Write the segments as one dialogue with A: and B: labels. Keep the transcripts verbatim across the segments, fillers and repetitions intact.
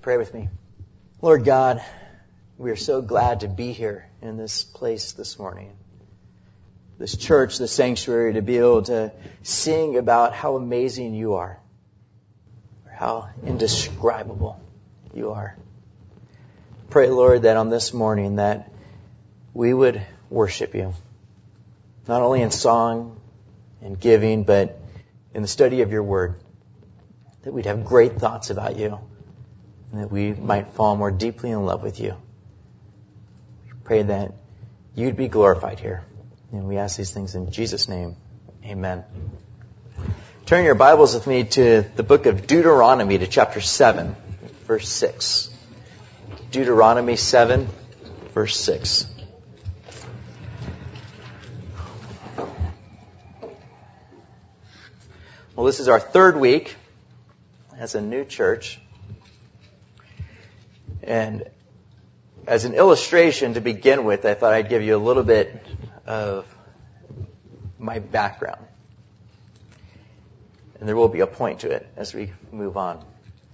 A: Pray with me. Lord God, we are so glad to be here in this place this morning. This church, this sanctuary, to be able to sing about how amazing you are. Or how indescribable you are. Pray, Lord, that on this morning that we would worship you. Not only in song and giving, but in the study of your word. That we'd have great thoughts about you. And that we might fall more deeply in love with you. We pray that you'd be glorified here. And we ask these things in Jesus' name. Amen. Turn your Bibles with me to the book of Deuteronomy, to chapter seven, verse six. Deuteronomy seven, verse six. Well, this is our third week as a new church. And as an illustration to begin with, I thought I'd give you a little bit of my background. And there will be a point to it as we move on.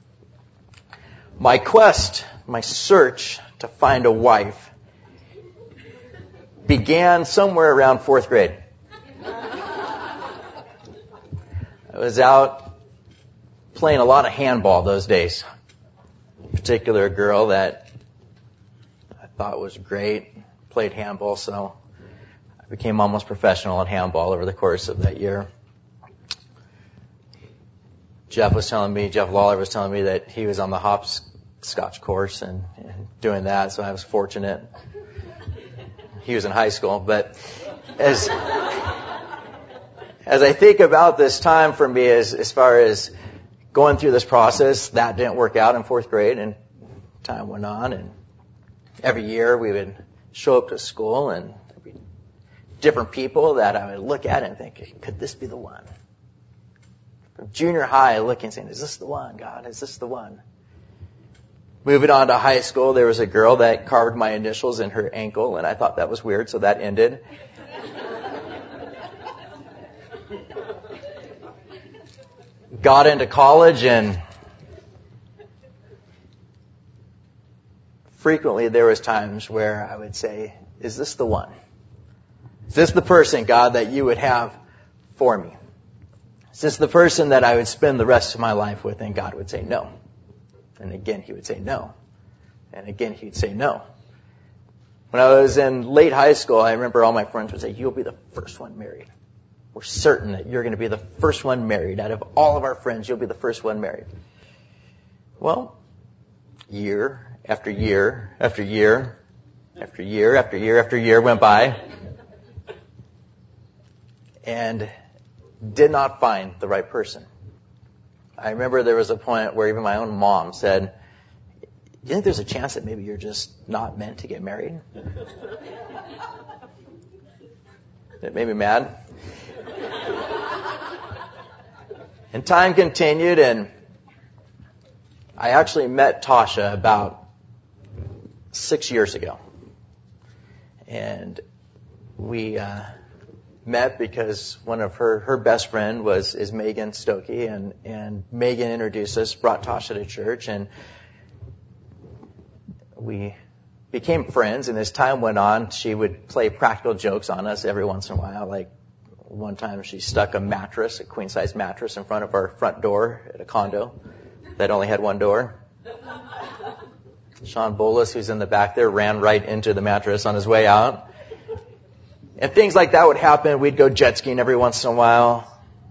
A: My quest, my search to find a wife began somewhere around fourth grade. I was out playing a lot of handball those days. In particular, a girl that I thought was great, played handball, so I became almost professional at handball over the course of that year. Jeff was telling me, Jeff Lawler was telling me that he was on the hopscotch course and, and doing that, so I was fortunate. He was in high school, but as as I think about this time for me as, as far as going through this process, that didn't work out in fourth grade, and time went on, and every year we would show up to school, and there'd be different people that I would look at and think, could this be the one? From junior high, looking, saying, is this the one, God? Is this the one? Moving on to high school, there was a girl that carved my initials in her ankle, and I thought that was weird, so that ended. Got into college, and frequently there was times where I would say, is this the one? Is this the person, God, that you would have for me? Is this the person that I would spend the rest of my life with? And God would say no. And again, he would say no. And again, he'd say no. When I was in late high school, I remember all my friends would say, you'll be the first one married. We're certain that you're going to be the first one married. Out of all of our friends, you'll be the first one married. Well, year after year after year after year after year after year went by and did not find the right person. I remember there was a point where even my own mom said, do you think there's a chance that maybe you're just not meant to get married? It made me mad. And time continued, and I actually met Tasha about six years ago. And we uh, met because one of her, her best friend was is Megan Stokey, and, and Megan introduced us, brought Tasha to church, and we became friends. And as time went on, she would play practical jokes on us every once in a while, like one time she stuck a mattress, a queen-size mattress, in front of our front door at a condo that only had one door. Sean Bolas, who's in the back there, ran right into the mattress on his way out. And things like that would happen. We'd go jet skiing every once in a while,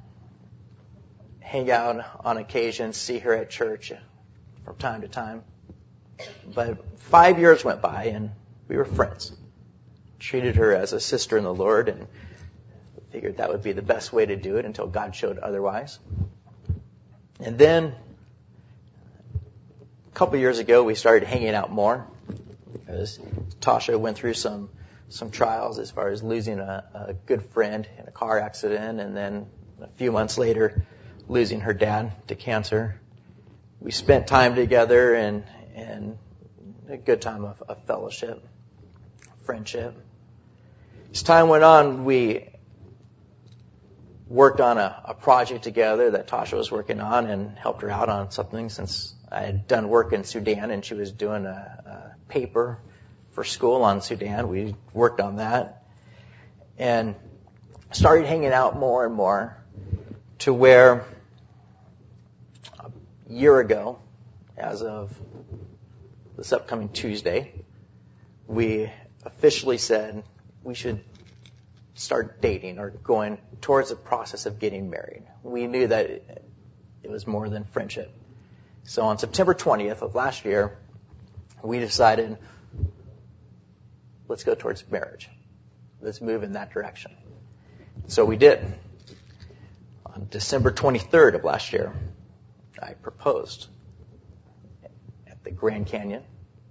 A: hang out on occasion, see her at church from time to time. But five years went by, and we were friends. Treated her as a sister in the Lord, and figured that would be the best way to do it until God showed otherwise. And then, a couple years ago, we started hanging out more because Tasha went through some some trials as far as losing a, a good friend in a car accident, and then a few months later, losing her dad to cancer. We spent time together and and a good time of, of fellowship, friendship. As time went on, we worked on a, a project together that Tasha was working on and helped her out on something since I had done work in Sudan, and she was doing a, a paper for school on Sudan. We worked on that and started hanging out more and more to where a year ago, as of this upcoming Tuesday, we officially said we should start dating or going towards the process of getting married. We knew that it, it was more than friendship. So on September twentieth of last year, we decided, let's go towards marriage. Let's move in that direction. So we did. On December twenty-third of last year, I proposed at the Grand Canyon.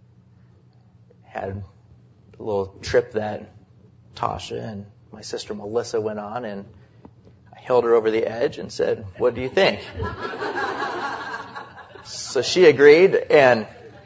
A: Had a little trip that Tasha and my sister Melissa went on, and I held her over the edge and said, "What do you think?" So she agreed, and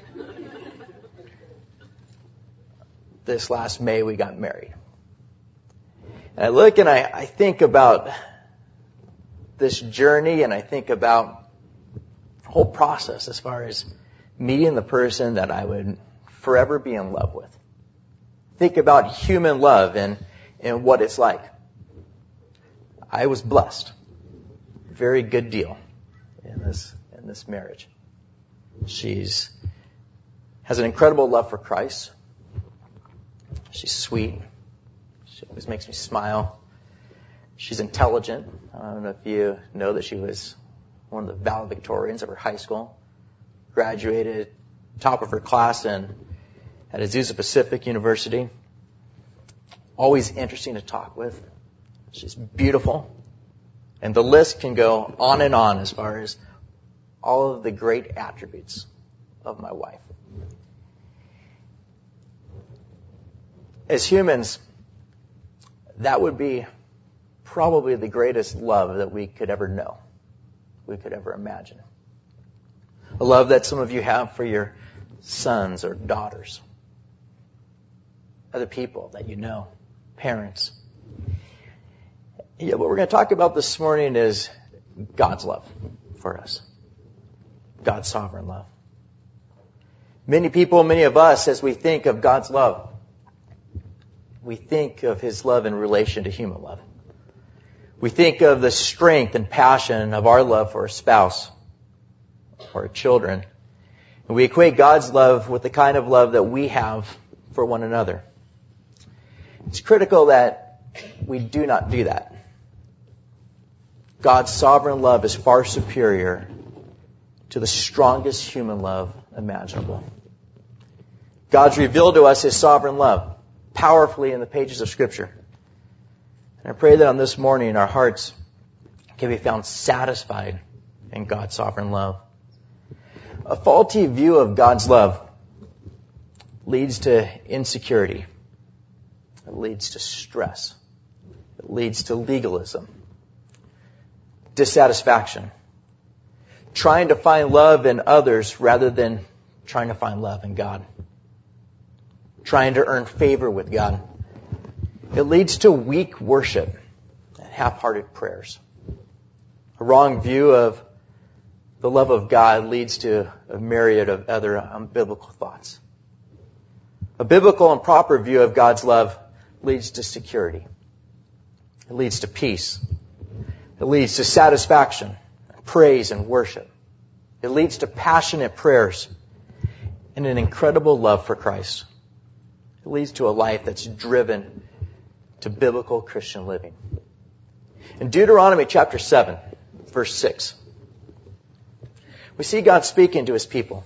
A: this last May we got married. And I look and I, I think about this journey, and I think about the whole process as far as meeting the person that I would forever be in love with. Think about human love and, and what it's like. I was blessed. Very good deal in this in this marriage. She's has an incredible love for Christ. She's sweet. She always makes me smile. She's intelligent. I don't know if you know that she was one of the valedictorians of her high school. Graduated top of her class in, at Azusa Pacific University. Always interesting to talk with. She's beautiful. And the list can go on and on as far as all of the great attributes of my wife. As humans, that would be probably the greatest love that we could ever know, we could ever imagine. A love that some of you have for your sons or daughters, other people that you know, parents. Yeah, what we're going to talk about this morning is God's love for us. God's sovereign love. Many people, many of us, as we think of God's love, we think of His love in relation to human love. We think of the strength and passion of our love for a spouse or our children. And we equate God's love with the kind of love that we have for one another. It's critical that we do not do that. God's sovereign love is far superior to the strongest human love imaginable. God's revealed to us His sovereign love powerfully in the pages of Scripture. And I pray that on this morning our hearts can be found satisfied in God's sovereign love. A faulty view of God's love leads to insecurity. It leads to stress. It leads to legalism, dissatisfaction, trying to find love in others rather than trying to find love in God, trying to earn favor with God. It leads to weak worship and half-hearted prayers. A wrong view of the love of God leads to a myriad of other unbiblical thoughts. A biblical and proper view of God's love leads to security. It leads to peace. It leads to satisfaction, praise, and worship. It leads to passionate prayers and an incredible love for Christ. It leads to a life that's driven to biblical Christian living. In Deuteronomy chapter seven, verse six, we see God speaking to His people.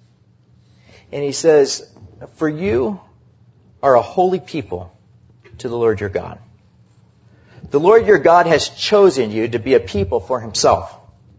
A: And He says, "For you are a holy people to the Lord your God. The Lord your God has chosen you to be a people for Himself,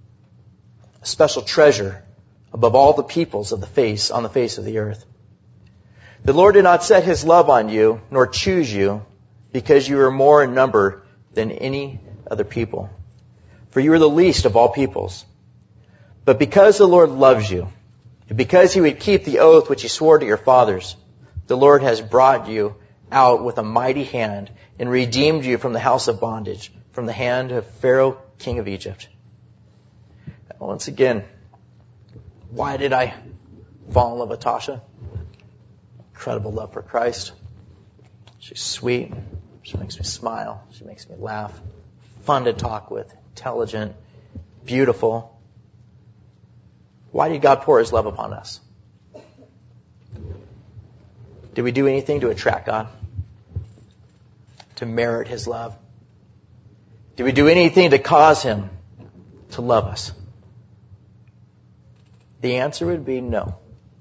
A: a special treasure above all the peoples of the face on the face of the earth. The Lord did not set His love on you, nor choose you, because you are more in number than any other people. For you are the least of all peoples. But because the Lord loves you, and because He would keep the oath which He swore to your fathers, the Lord has brought you out with a mighty hand and redeemed you from the house of bondage, from the hand of Pharaoh, king of Egypt." Once again, Why did I fall in love with Tasha? Incredible love for Christ. She's sweet. She makes me smile. She makes me laugh. Fun to talk with. Intelligent. Beautiful. Why did God pour his love upon us? Did we do anything to attract God? To merit his love? Did we do anything to cause him to love us? The answer would be no.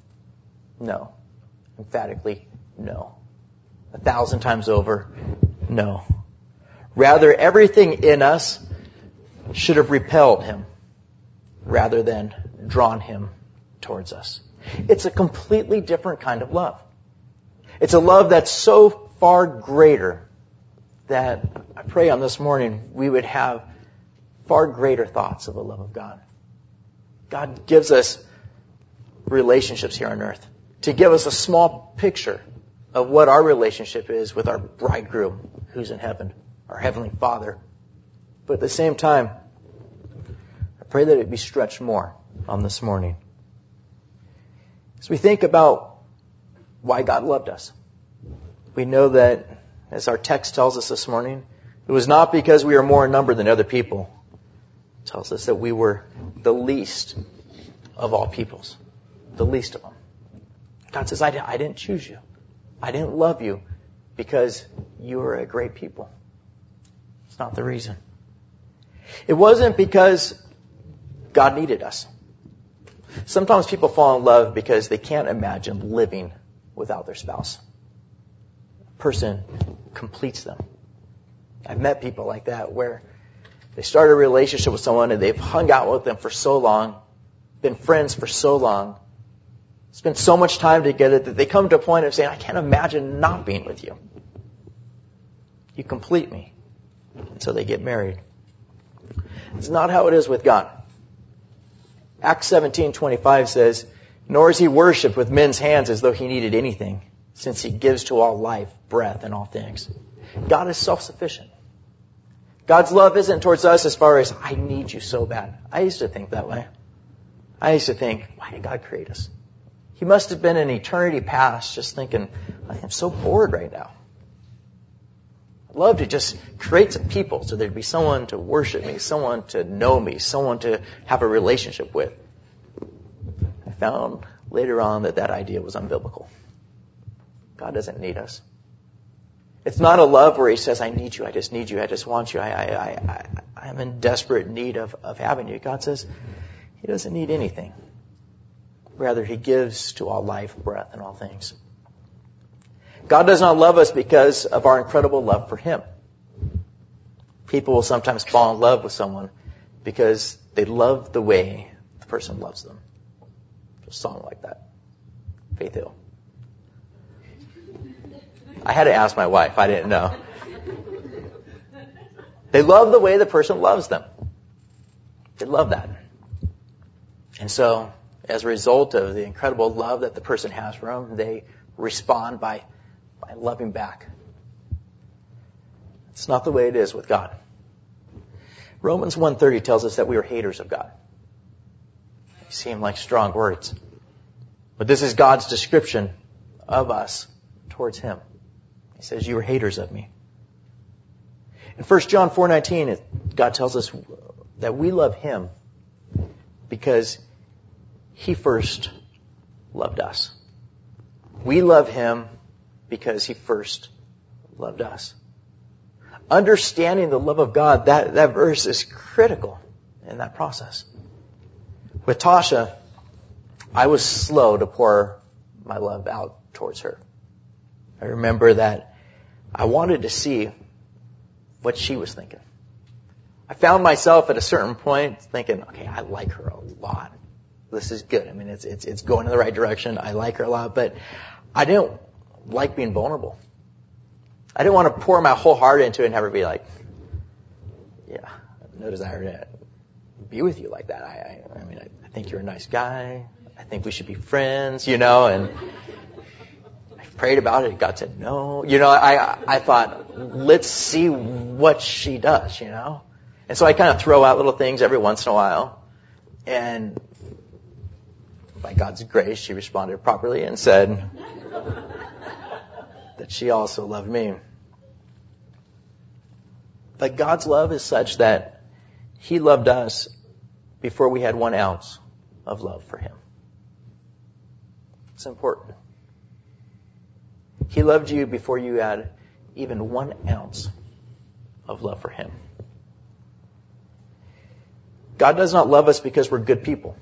A: No. Emphatically, no. A thousand times over, no. Rather, everything in us should have repelled him rather than drawn him towards us. It's a completely different kind of love. It's a love that's so far greater that I pray on this morning we would have far greater thoughts of the love of God. God gives us relationships here on earth to give us a small picture of what our relationship is with our bridegroom who's in heaven, our heavenly Father. But at the same time, I pray that it be stretched more on this morning. As we think about why God loved us, we know that, as our text tells us this morning, it was not because we were more in number than other people. It tells us that we were the least of all peoples, the least of them. God says, I, I didn't choose you. I didn't love you because you were a great people. It's not the reason. It wasn't because God needed us. Sometimes people fall in love because they can't imagine living without their spouse. A person completes them. I've met people like that where they start a relationship with someone and they've hung out with them for so long, been friends for so long, spent so much time together that they come to a point of saying, I can't imagine not being with you. You complete me. And so they get married. It's not how it is with God. Acts seventeen twenty-five says, nor is he worshipped with men's hands as though he needed anything, since he gives to all life, breath, and all things. God is self-sufficient. God's love isn't towards us as far as, I need you so bad. I used to think that way. I used to think, why did God create us? He must have been in eternity past just thinking, I am so bored right now. I'd love to just create some people so there'd be someone to worship me, someone to know me, someone to have a relationship with. I found later on that that idea was unbiblical. God doesn't need us. It's not a love where he says, I need you, I just need you, I just want you, I, I, I, I, I'm in desperate need of, of having you. God says he doesn't need anything. Rather, he gives to all life, breath, and all things. God does not love us because of our incredible love for him. People will sometimes fall in love with someone because they love the way the person loves them. There's a song like that. Faith Hill. I had to ask my wife. I didn't know. They love the way the person loves them. They love that. And so, as a result of the incredible love that the person has for them, they respond by, by loving back. It's not the way it is with God. Romans one thirty tells us that we are haters of God. They seem like strong words. But this is God's description of us towards him. He says, you are haters of me. In First John four nineteen, God tells us that we love him because he first loved us. We love him because he first loved us. Understanding the love of God, that, that verse is critical in that process. With Tasha, I was slow to pour my love out towards her. I remember that I wanted to see what she was thinking. I found myself at a certain point thinking, okay, I like her a lot. This is good. I mean, it's, it's, it's going in the right direction. I like her a lot, but I didn't like being vulnerable. I didn't want to pour my whole heart into it and have her be like, yeah, no desire to be with you like that. I, I, I mean, I, I think you're a nice guy. I think we should be friends, you know, and I prayed about it. God said no. You know, I, I thought, let's see what she does, you know. And so I kind of throw out little things every once in a while. And by God's grace, she responded properly and said that she also loved me. But God's love is such that he loved us before we had one ounce of love for him. It's important. He loved you before you had even one ounce of love for him. God does not love us because we're good people.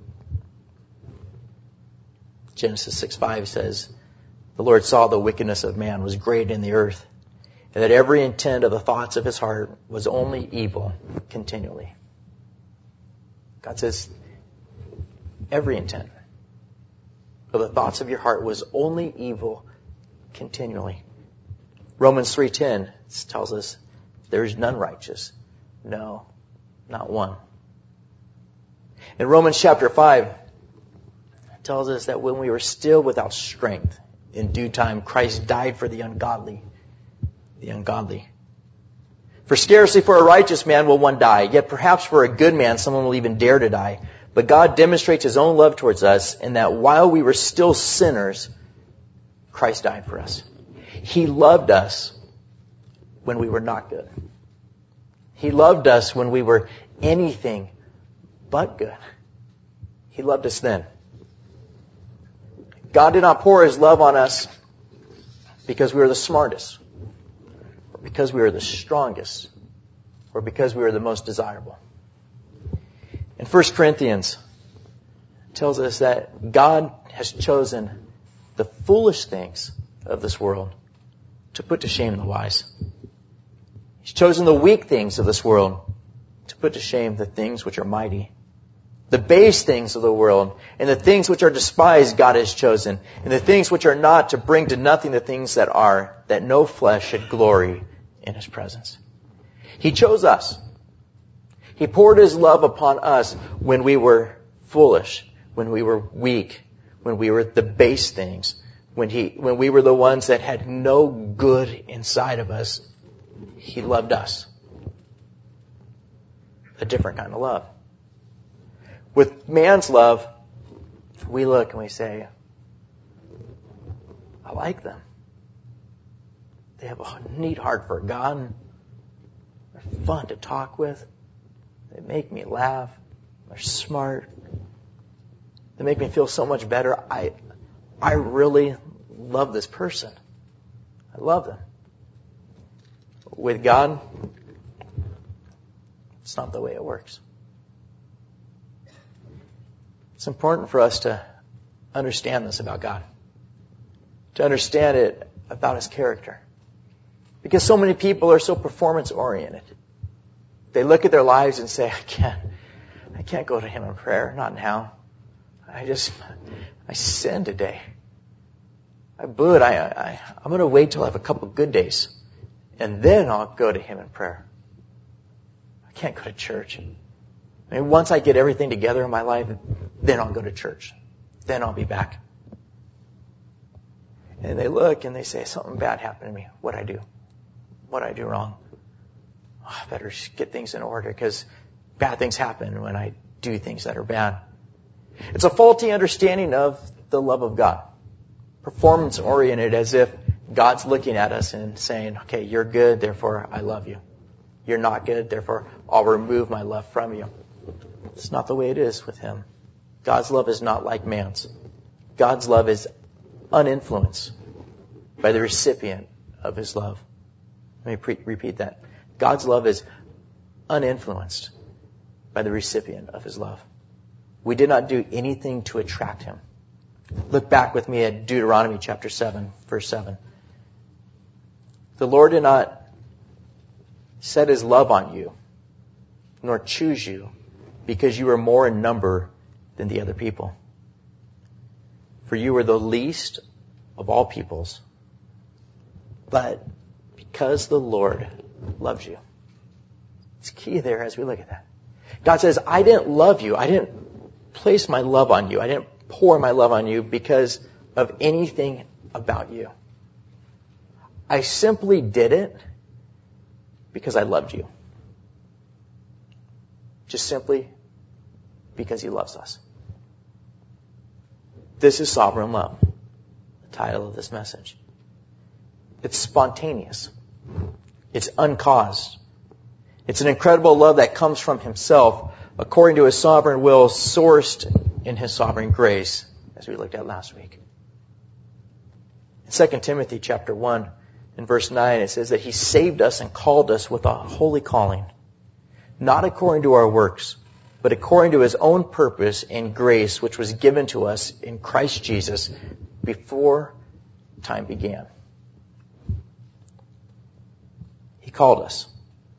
A: Genesis six five says, the Lord saw the wickedness of man was great in the earth, and that every intent of the thoughts of his heart was only evil continually. God says, every intent of the thoughts of your heart was only evil continually. Romans three ten tells us, there is none righteous. No, not one. In Romans chapter five, it tells us that when we were still without strength, in due time, Christ died for the ungodly. The ungodly. For scarcely for a righteous man will one die, yet perhaps for a good man someone will even dare to die. But God demonstrates his own love towards us in that while we were still sinners, Christ died for us. He loved us when we were not good. He loved us when we were anything but good. He loved us then. God did not pour his love on us because we were the smartest, or because we were the strongest, or because we were the most desirable. In First Corinthians, it tells us that God has chosen the foolish things of this world to put to shame the wise. He's chosen the weak things of this world to put to shame the things which are mighty. The base things of the world and the things which are despised God has chosen, and the things which are not, to bring to nothing the things that are, that no flesh should glory in his presence. He chose us. He poured his love upon us when we were foolish, when we were weak, when we were the base things, when he, when we were the ones that had no good inside of us. He loved us. A different kind of love. With man's love, we look and we say, I like them. They have a neat heart for God. They're fun to talk with. They make me laugh. They're smart. They make me feel so much better. I, I really love this person. I love them. With God, it's not the way it works. It's important for us to understand this about God, to understand it about his character. Because so many people are so performance oriented. They look at their lives and say, I can't, I can't go to him in prayer, not now. I just, I sinned today. I blew it. I, I, I'm going to wait till I have a couple good days, and then I'll go to him in prayer. I can't go to church. I mean, once I get everything together in my life, then I'll go to church. Then I'll be back. And they look and they say, something bad happened to me. What'd I do? What'd I do wrong? Oh, I better get things in order, because bad things happen when I do things that are bad. It's a faulty understanding of the love of God. Performance oriented, as if God's looking at us and saying, okay, you're good, therefore I love you. You're not good, therefore I'll remove my love from you. It's not the way it is with him. God's love is not like man's. God's love is uninfluenced by the recipient of his love. Let me pre- repeat that. God's love is uninfluenced by the recipient of his love. We did not do anything to attract him. Look back with me at Deuteronomy chapter seven, verse seven. The Lord did not set his love on you, nor choose you, because you were more in number than the other people. For you were the least of all peoples. But because the Lord loves you. It's key there as we look at that. God says, I didn't love you. I didn't place my love on you. I didn't pour my love on you because of anything about you. I simply did it because I loved you. Just simply because he loves us. This is sovereign love, the title of this message. It's spontaneous. It's uncaused. It's an incredible love that comes from himself according to his sovereign will, sourced in his sovereign grace, as we looked at last week. In Second Timothy chapter one, in verse nine, it says that he saved us and called us with a holy calling, not according to our works, but according to his own purpose and grace, which was given to us in Christ Jesus before time began. He called us,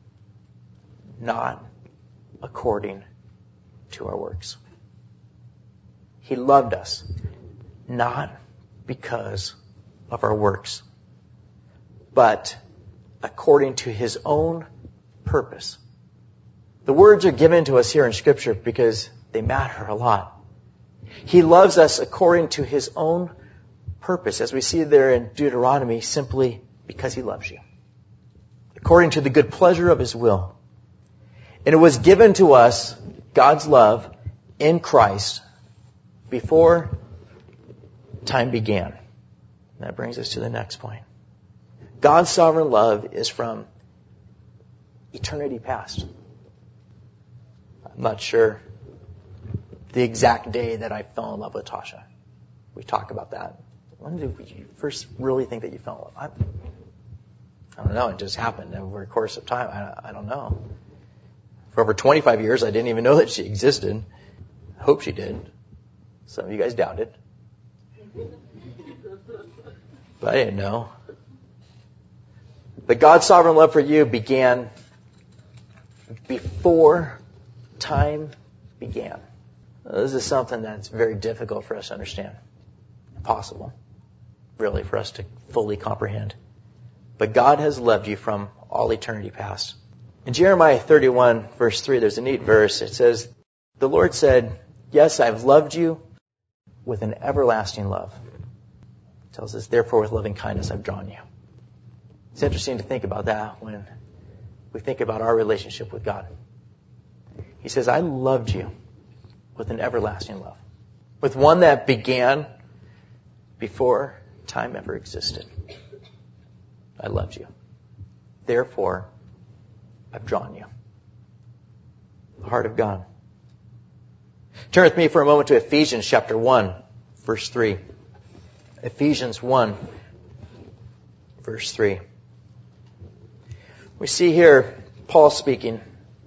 A: not according to our works. He loved us, not because of our works, but according to his own purpose. The words are given to us here in Scripture because they matter a lot. He loves us according to his own purpose, as we see there in Deuteronomy, simply because he loves you. According to the good pleasure of his will. And it was given to us, God's love, in Christ before time began. And that brings us to the next point. God's sovereign love is from eternity past. I'm not sure the exact day that I fell in love with Tasha. We talk about that. When did you first really think that you fell in love? I, I don't know. It just happened over a course of time. I, I don't know. For over twenty-five years, I didn't even know that she existed. I hope she did. Some of you guys doubted. But I didn't know. But God's sovereign love for you began before time began. This is something that's very difficult for us to understand. Impossible, really, for us to fully comprehend. But God has loved you from all eternity past. In Jeremiah thirty-one, verse three, there's a neat verse. It says, the Lord said, yes, I've loved you with an everlasting love. It tells us, therefore, with loving kindness I've drawn you. It's interesting to think about that when we think about our relationship with God. He says, I loved you with an everlasting love. With one that began before time ever existed. I loved you. Therefore, I've drawn you. The heart of God. Turn with me for a moment to Ephesians chapter one, verse three. Ephesians one, verse three. We see here Paul speaking.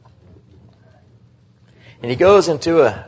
A: And he goes into a,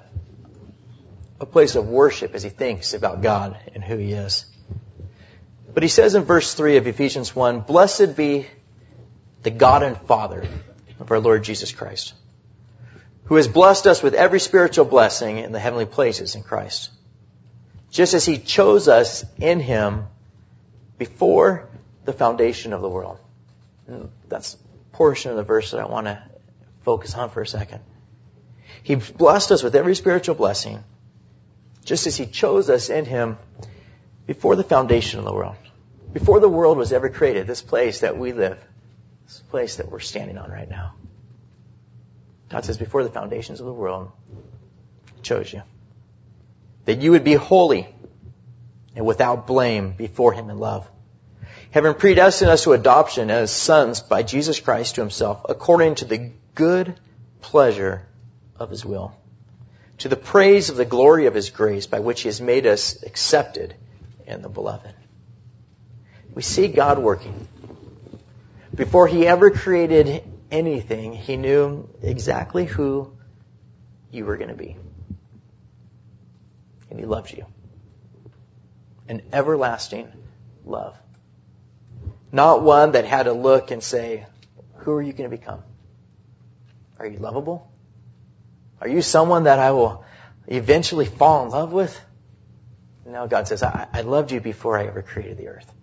A: a place of worship as he thinks about God and who he is. But he says in verse three of Ephesians one, blessed be the God and Father of our Lord Jesus Christ, who has blessed us with every spiritual blessing in the heavenly places in Christ, just as he chose us in him before the foundation of the world. And that's a portion of the verse that I want to focus on for a second. He blessed us with every spiritual blessing, just as he chose us in him before the foundation of the world. Before the world was ever created, this place that we live, this place that we're standing on right now. God says, before the foundations of the world, he chose you. That you would be holy and without blame before him in love. Having predestined us to adoption as sons by Jesus Christ to himself, according to the good pleasure of his will, to the praise of the glory of his grace, by which he has made us accepted in the beloved. We see God working. Before he ever created anything, he knew exactly who you were going to be. And he loves you. An everlasting love. Not one that had to look and say, who are you going to become? Are you lovable? Are you someone that I will eventually fall in love with? No, God says, I, I loved you before I ever created the earth.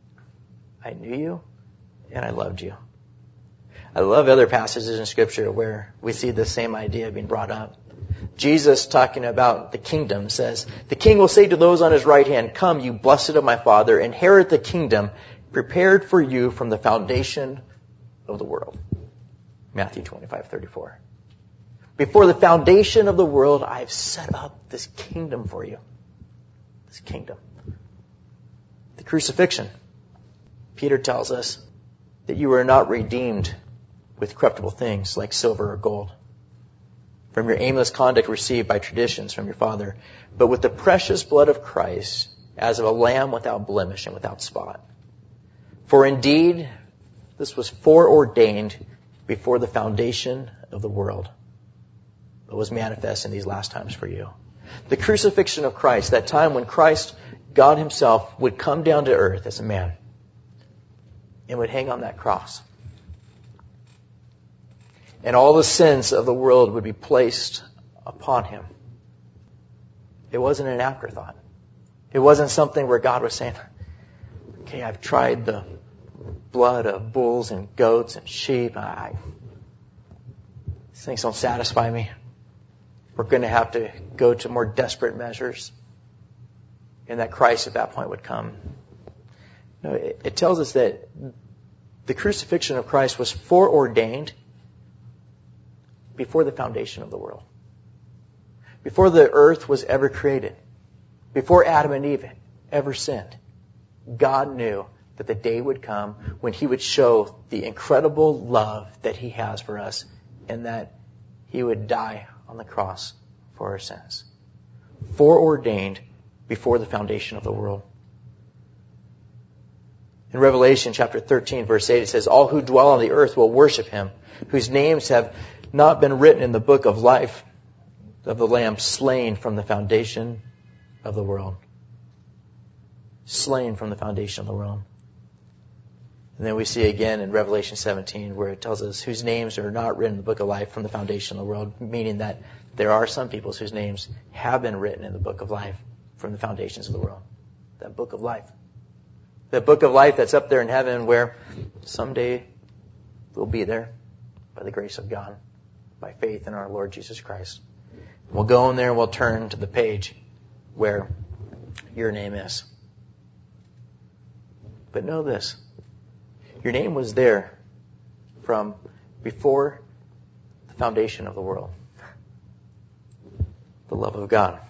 A: I knew you and I loved you. I love other passages in Scripture where we see the same idea being brought up. Jesus, talking about the kingdom, says, the king will say to those on his right hand, come, you blessed of my Father, inherit the kingdom prepared for you from the foundation of the world. Matthew twenty-five thirty-four. Before the foundation of the world, I've set up this kingdom for you. His kingdom. The crucifixion. Peter tells us that you were not redeemed with corruptible things like silver or gold, from your aimless conduct received by traditions from your father, but with the precious blood of Christ, as of a lamb without blemish and without spot. For indeed, this was foreordained before the foundation of the world, but was manifest in these last times for you. The crucifixion of Christ, that time when Christ, God himself, would come down to earth as a man and would hang on that cross. And all the sins of the world would be placed upon him. It wasn't an afterthought. It wasn't something where God was saying, okay, I've tried the blood of bulls and goats and sheep. I, these things don't satisfy me. We're going to have to go to more desperate measures. And that Christ at that point would come. No, it, it tells us that the crucifixion of Christ was foreordained before the foundation of the world. Before the earth was ever created. Before Adam and Eve ever sinned. God knew that the day would come when he would show the incredible love that he has for us, and that he would die on the cross for our sins. Foreordained before the foundation of the world. In Revelation chapter thirteen, verse eight, it says, all who dwell on the earth will worship him, whose names have not been written in the book of life of the Lamb, slain from the foundation of the world. Slain from the foundation of the world. And then we see again in Revelation seventeen where it tells us whose names are not written in the book of life from the foundation of the world, meaning that there are some peoples whose names have been written in the book of life from the foundations of the world. That book of life. That book of life that's up there in heaven where someday we'll be there by the grace of God, by faith in our Lord Jesus Christ. We'll go in there and we'll turn to the page where your name is. But know this. Your name was there from before the foundation of the world. The love of God.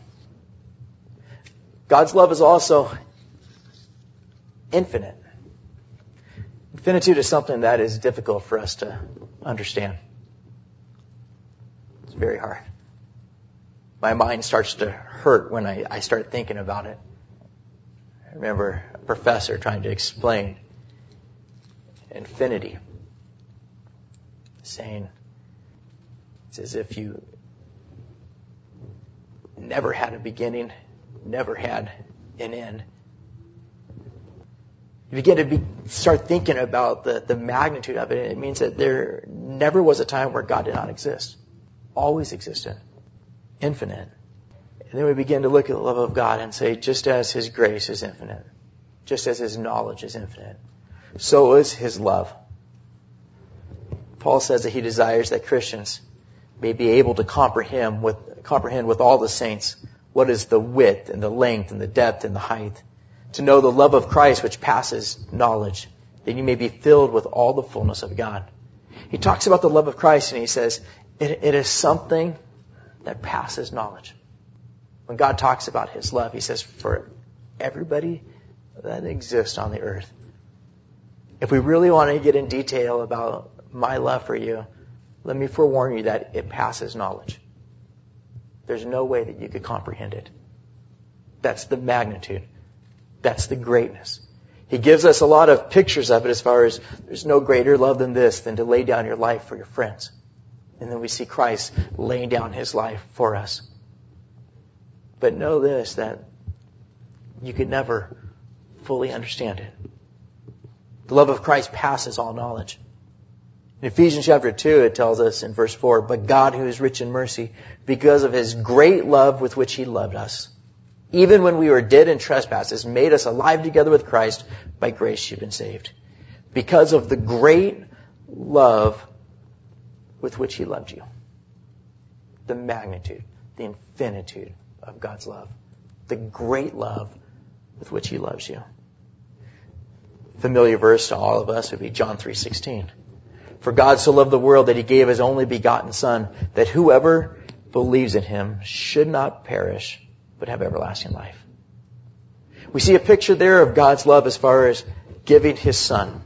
A: God's love is also infinite. Infinitude is something that is difficult for us to understand. It's very hard. My mind starts to hurt when I, I start thinking about it. I remember a professor trying to explain infinity, saying it's as if you never had a beginning, never had an end. If you get to be, start thinking about the, the magnitude of it, it means that there never was a time where God did not exist. Always existed. Infinite. And then we begin to look at the love of God and say, just as his grace is infinite, just as his knowledge is infinite, so is his love. Paul says that he desires that Christians may be able to comprehend with, comprehend with all the saints what is the width and the length and the depth and the height, to know the love of Christ which passes knowledge, that you may be filled with all the fullness of God. He talks about the love of Christ and he says, it, it is something that passes knowledge. When God talks about his love, he says, for everybody that exists on the earth. If we really want to get in detail about my love for you, let me forewarn you that it passes knowledge. There's no way that you could comprehend it. That's the magnitude. That's the greatness. He gives us a lot of pictures of it as far as there's no greater love than this, than to lay down your life for your friends. And then we see Christ laying down his life for us. But know this, that you could never fully understand it. The love of Christ passes all knowledge. In Ephesians chapter two, it tells us in verse four, but God who is rich in mercy, because of his great love with which he loved us, even when we were dead in trespasses, made us alive together with Christ. By grace you've been saved. Because of the great love with which he loved you. The magnitude, the infinitude of God's love. The great love with which he loves you. Familiar verse to all of us would be John three sixteen. For God so loved the world that he gave his only begotten Son, that whoever believes in him should not perish, but have everlasting life. We see a picture there of God's love as far as giving His Son.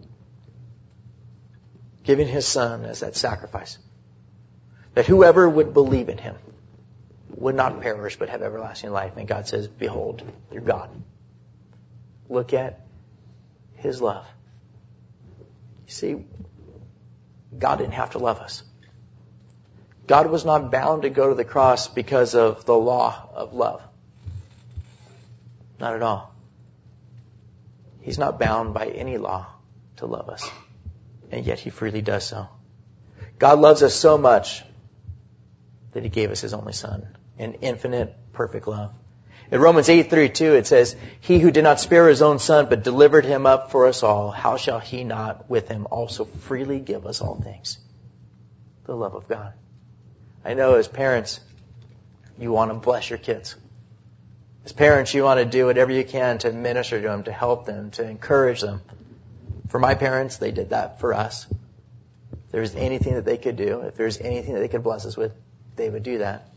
A: Giving His Son as that sacrifice. That whoever would believe in Him would not perish but have everlasting life. And God says, behold, your God. Look at His love. You see, God didn't have to love us. God was not bound to go to the cross because of the law of love. Not at all. He's not bound by any law to love us. And yet He freely does so. God loves us so much that He gave us His only Son. An infinite, perfect love. In Romans eight thirty-two it says, He who did not spare His own Son, but delivered Him up for us all, how shall He not with Him also freely give us all things? The love of God. I know as parents, you want to bless your kids. As parents, you want to do whatever you can to minister to them, to help them, to encourage them. For my parents, they did that for us. If there's anything that they could do, if there's anything that they could bless us with, they would do that.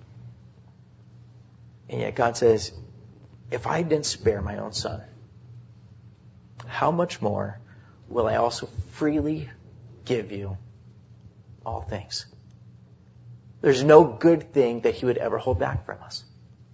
A: And yet God says, if I didn't spare my own Son, how much more will I also freely give you all things? There's no good thing that He would ever hold back from us.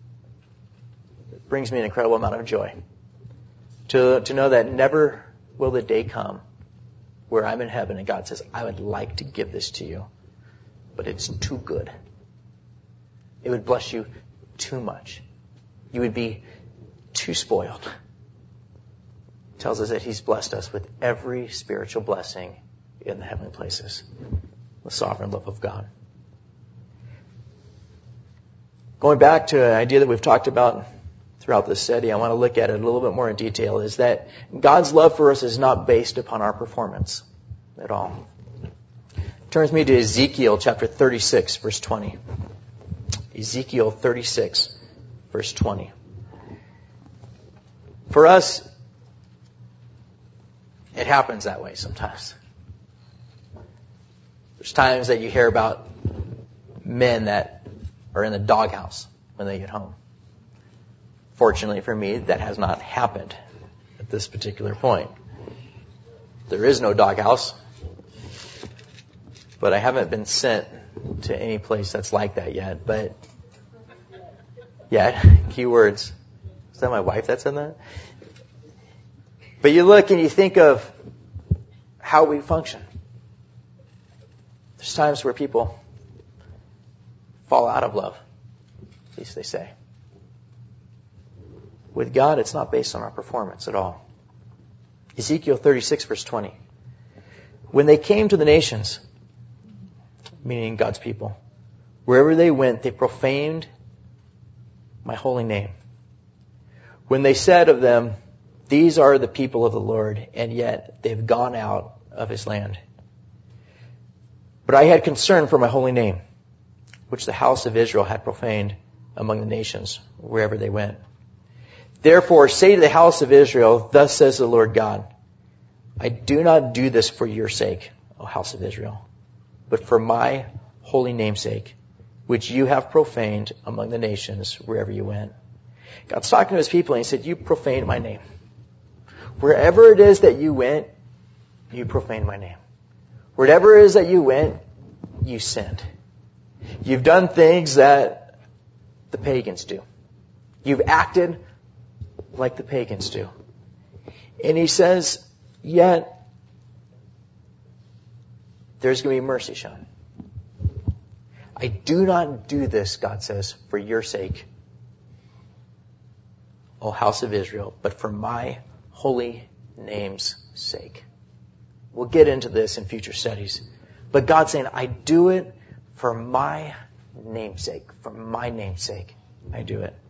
A: It brings me an incredible amount of joy to, to know that never will the day come where I'm in heaven and God says, I would like to give this to you, but it's too good. It would bless you too much. You would be too spoiled. It tells us that He's blessed us with every spiritual blessing in the heavenly places. The sovereign love of God. Going back to an idea that we've talked about throughout this study, I want to look at it a little bit more in detail, is that God's love for us is not based upon our performance at all. Turns me to Ezekiel chapter thirty-six, verse twenty. Ezekiel thirty-six, verse twenty. For us, it happens that way sometimes. There's times that you hear about men that are in the doghouse when they get home. Fortunately for me, that has not happened at this particular point. There is no doghouse, but I haven't been sent to any place that's like that yet. But yeah, key words. Is that my wife that said that? But you look and you think of how we function. There's times where people fall out of love, at least they say. With God, it's not based on our performance at all. Ezekiel thirty-six, verse twenty. When they came to the nations, meaning God's people, wherever they went, they profaned my holy name. When they said of them, these are the people of the Lord, and yet they've gone out of His land. But I had concern for my holy name, which the house of Israel had profaned among the nations, wherever they went. Therefore, say to the house of Israel, thus says the Lord God, I do not do this for your sake, O house of Israel, but for my holy name's sake, which you have profaned among the nations, wherever you went. God's talking to His people, and He said, you profaned my name. Wherever it is that you went, you profaned my name. Wherever it is that you went, you sinned. You've done things that the pagans do. You've acted like the pagans do. And He says, yet there's going to be mercy shown. I do not do this, God says, for your sake, O house of Israel, but for my holy name's sake. We'll get into this in future studies. But God's saying, I do it for my name's sake. For my name's sake, I do it.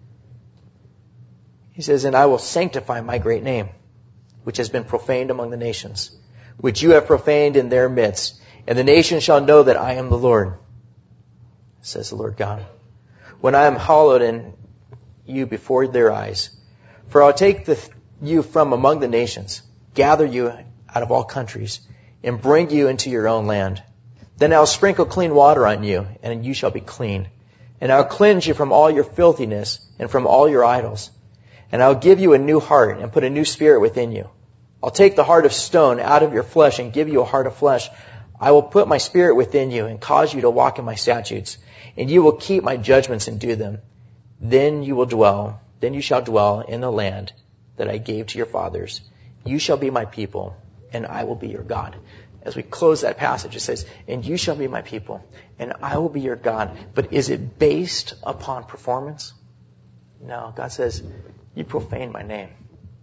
A: He says, and I will sanctify my great name, which has been profaned among the nations, which you have profaned in their midst. And the nations shall know that I am the Lord, says the Lord God, when I am hallowed in you before their eyes. For I'll take the, you from among the nations, gather you out of all countries, and bring you into your own land. Then I'll sprinkle clean water on you, and you shall be clean. And I'll cleanse you from all your filthiness and from all your idols. And I'll give you a new heart and put a new spirit within you. I'll take the heart of stone out of your flesh and give you a heart of flesh. I will put my spirit within you and cause you to walk in my statutes, and you will keep my judgments and do them. Then you will dwell, then you shall dwell in the land that I gave to your fathers. You shall be my people, and I will be your God. As we close that passage, it says, and you shall be my people, and I will be your God. But is it based upon performance? No, God says, you profane my name.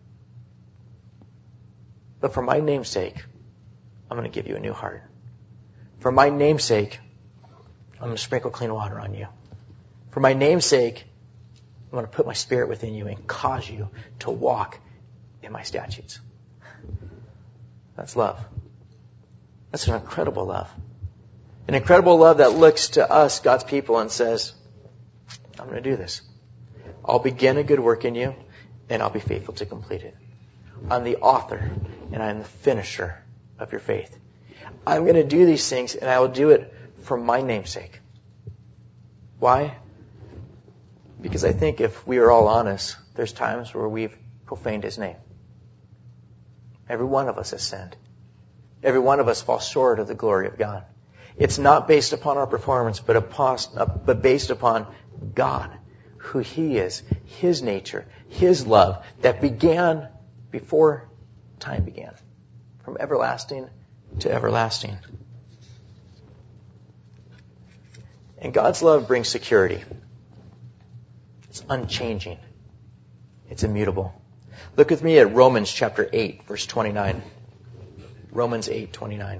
A: But for my name's sake, I'm going to give you a new heart. For my name's sake, I'm going to sprinkle clean water on you. For my name's sake, I'm going to put my spirit within you and cause you to walk in my statutes. That's love. That's an incredible love. An incredible love that looks to us, God's people, and says, I'm going to do this. I'll begin a good work in you, and I'll be faithful to complete it. I'm the author, and I'm the finisher of your faith. I'm going to do these things, and I will do it for my name's sake. Why? Because I think if we are all honest, there's times where we've profaned his name. Every one of us has sinned. Every one of us falls short of the glory of God. It's not based upon our performance, but, upon, but based upon God, who he is, his nature, his love that began before time began, from everlasting to everlasting. And God's love brings security. It's unchanging. It's immutable. Look with me at Romans chapter eight, verse twenty-nine. Romans eight, twenty-nine.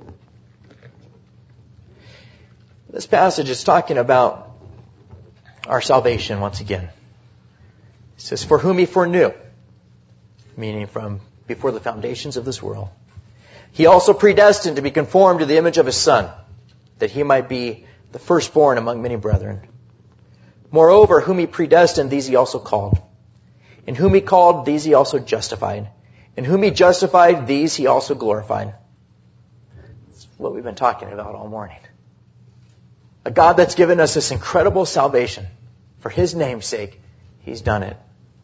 A: This passage is talking about our salvation once again. It says, for whom he foreknew, meaning from before the foundations of this world, he also predestined to be conformed to the image of his Son, that he might be the firstborn among many brethren. Moreover, whom he predestined, these he also called. And whom he called, these he also justified. And whom he justified, these he also glorified. That's what we've been talking about all morning. A God that's given us this incredible salvation. For his name's sake, he's done it.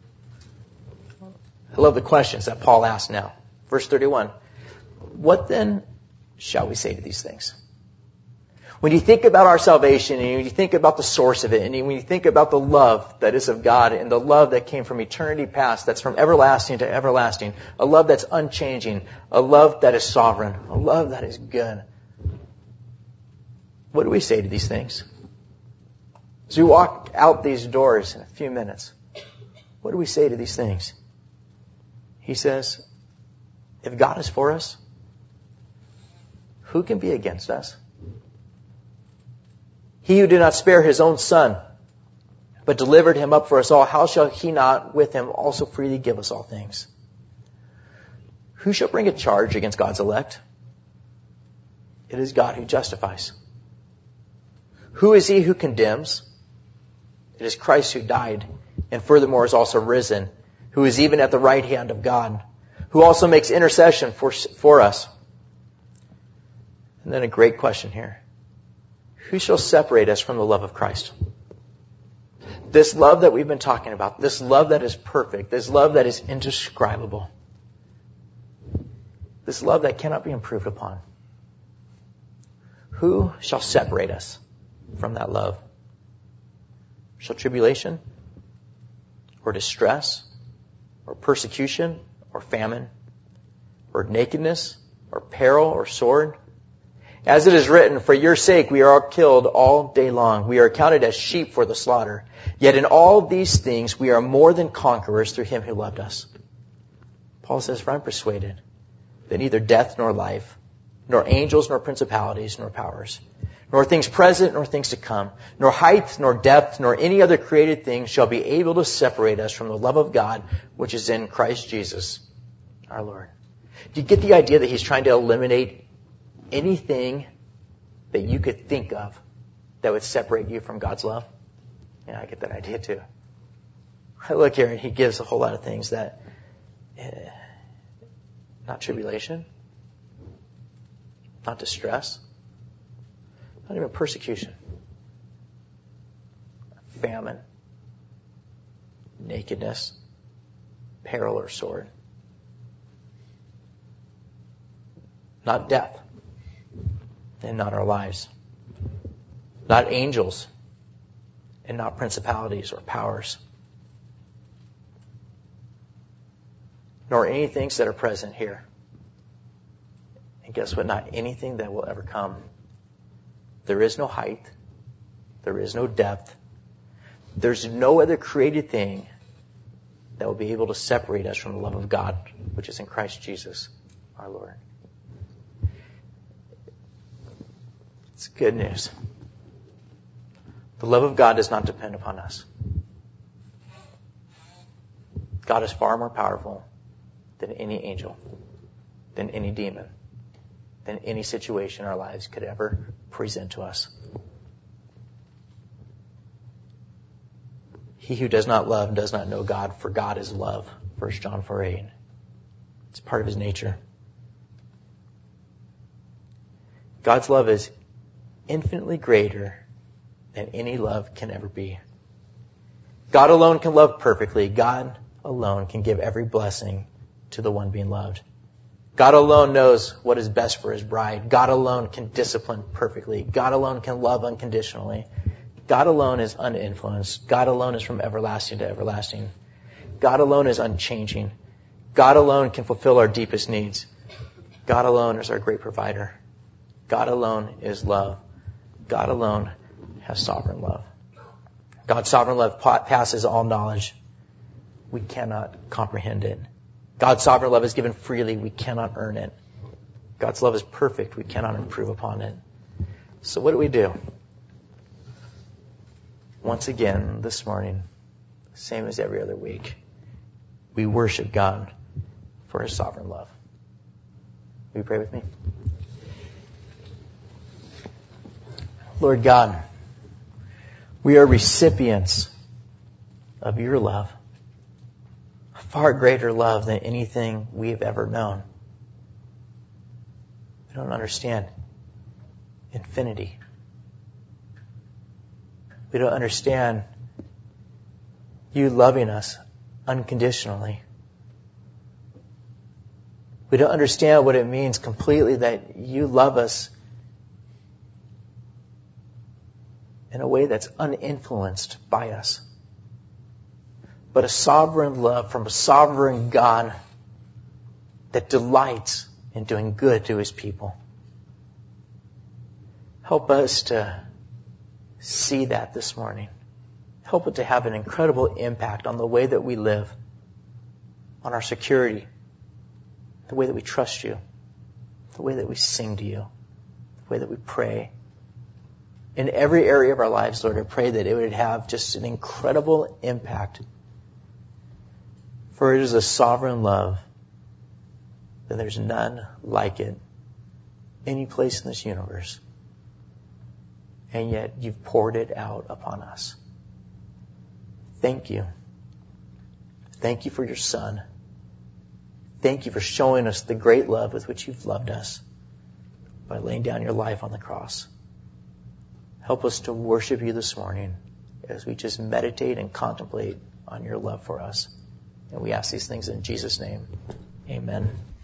A: I love the questions that Paul asks now. Verse thirty-one. What then shall we say to these things? When you think about our salvation, and when you think about the source of it, and when you think about the love that is of God, and the love that came from eternity past, that's from everlasting to everlasting, a love that's unchanging, a love that is sovereign, a love that is good. What do we say to these things? As we walk out these doors in a few minutes, what do we say to these things? He says, if God is for us, who can be against us? He who did not spare his own Son, but delivered him up for us all, how shall he not with him also freely give us all things? Who shall bring a charge against God's elect? It is God who justifies. Who is he who condemns? It is Christ who died, and furthermore is also risen, who is even at the right hand of God, who also makes intercession for, for us. And then a great question here. Who shall separate us from the love of Christ? This love that we've been talking about, this love that is perfect, this love that is indescribable, this love that cannot be improved upon. Who shall separate us from that love? Shall tribulation, or distress, or persecution, or famine, or nakedness, or peril, or sword? As it is written, for your sake we are killed all day long. We are counted as sheep for the slaughter. Yet in all these things we are more than conquerors through him who loved us. Paul says, for I'm persuaded that neither death nor life, nor angels nor principalities nor powers, nor things present nor things to come, nor height nor depth nor any other created thing shall be able to separate us from the love of God which is in Christ Jesus our Lord. Do you get the idea that he's trying to eliminate anything that you could think of that would separate you from God's love? Yeah, I get that idea too. I look here and he gives a whole lot of things that, eh, not tribulation, not distress, not even persecution, famine, nakedness, peril or sword. Not death, and not our lives. Not angels, and not principalities or powers. Nor any things that are present here. And guess what? Not anything that will ever come. There is no height. There is no depth. There's no other created thing that will be able to separate us from the love of God, which is in Christ Jesus, our Lord. It's good news. The love of God does not depend upon us. God is far more powerful than any angel, than any demon, than any situation our lives could ever present to us. He who does not love does not know God, for God is love. First John four eight. It's part of his nature. God's love is infinitely greater than any love can ever be. God alone can love perfectly. God alone can give every blessing to the one being loved. God alone knows what is best for his bride. God alone can discipline perfectly. God alone can love unconditionally. God alone is uninfluenced. God alone is from everlasting to everlasting. God alone is unchanging. God alone can fulfill our deepest needs. God alone is our great provider. God alone is love. God alone has sovereign love. God's sovereign love passes all knowledge. We cannot comprehend it. God's sovereign love is given freely. We cannot earn it. God's love is perfect. We cannot improve upon it. So what do we do? Once again, this morning, same as every other week, we worship God for his sovereign love. Will you pray with me? Lord God, we are recipients of your love. A far greater love than anything we have ever known. We don't understand infinity. We don't understand you loving us unconditionally. We don't understand what it means completely that you love us in a way that's uninfluenced by us. But a sovereign love from a sovereign God that delights in doing good to his people. Help us to see that this morning. Help it to have an incredible impact on the way that we live, on our security, the way that we trust you, the way that we sing to you, the way that we pray. In every area of our lives, Lord, I pray that it would have just an incredible impact. For it is a sovereign love, and there's none like it any place in this universe. And yet you've poured it out upon us. Thank you. Thank you for your Son. Thank you for showing us the great love with which you've loved us by laying down your life on the cross. Help us to worship you this morning as we just meditate and contemplate on your love for us. And we ask these things in Jesus' name. Amen.